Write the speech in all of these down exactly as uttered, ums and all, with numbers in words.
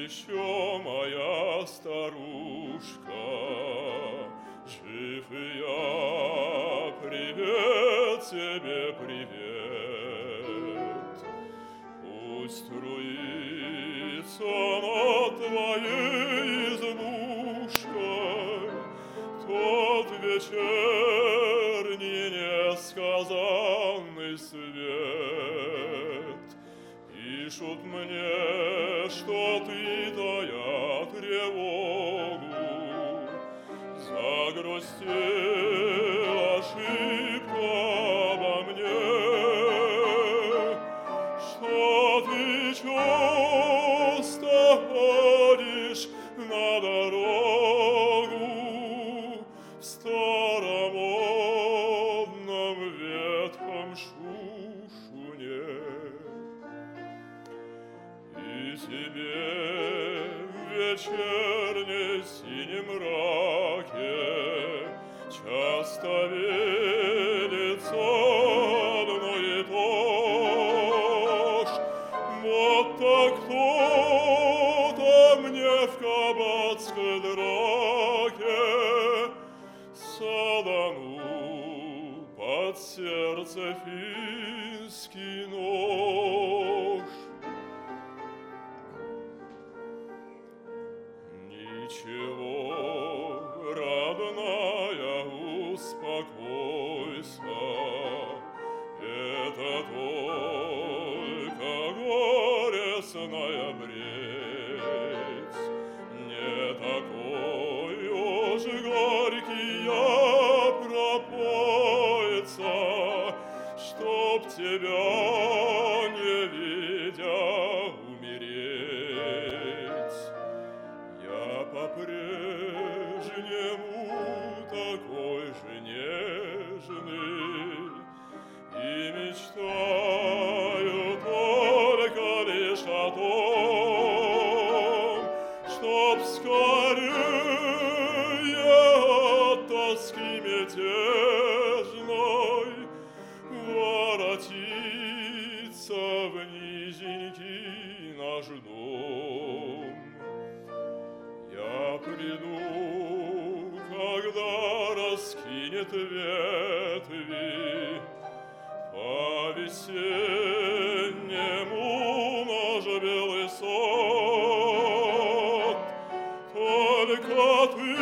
еще моя старушка, жив и я, привет тебе, привет. Пусть струится над твоей избушкой тот вечерний несказанный свет. Пишут мне, что ты, тая тревогу, загрустила шибко обо мне, что ты часто ходишь на дорогу в старомодном ветхом шушуне. И тебе в вечерней синем мраке часто видится одно и то ж, будто кто-то мне в кабацкой драке саданул под сердце финский нож. Ничего, родная, успокойся, это только горестная бредь. Не такой уж горький я пропоица, чтоб тебя не видя умереть. Я по-прежнему такой же нежный и мечтаю только лишь о том, чтоб скорее от тоски мятежной воротиться в низенький наш дом. Я приду, когда раскинет ветви по весеннему наш белый сад. Только ты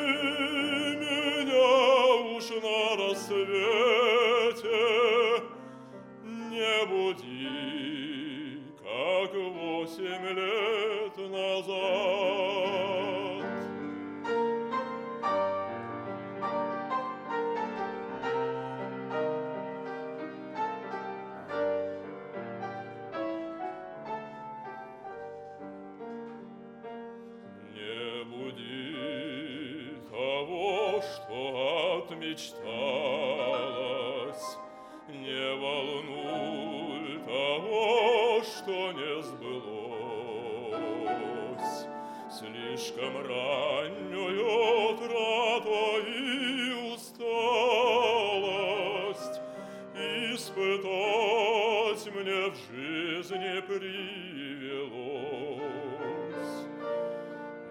меня уж на рассвете не буди, как восемь лет назад. Не буди того, что отмечталось, не волнуй того, что не сбылось. Слишком раннюю трату и усталость испытать мне в жизни привелось. И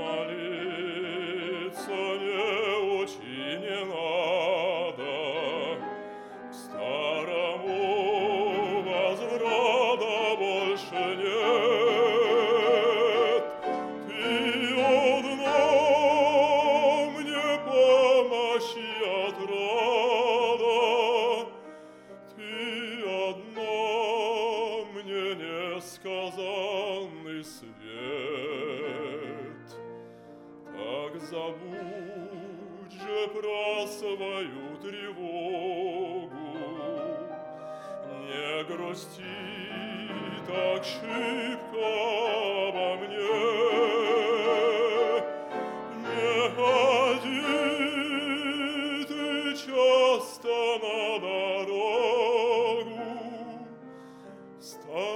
молиться не учи, не надо, к старому возврата больше нет. Ты одна мне помощь и отрада, ты одна мне несказанный свет. Так забудь же про свою тревогу, не грусти так шибко обо мне. Не ходи ты часто на дорогу в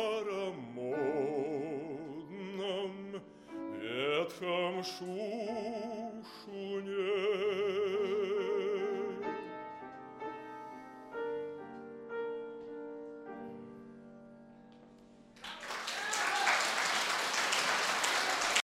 старомодном ветхом шуме.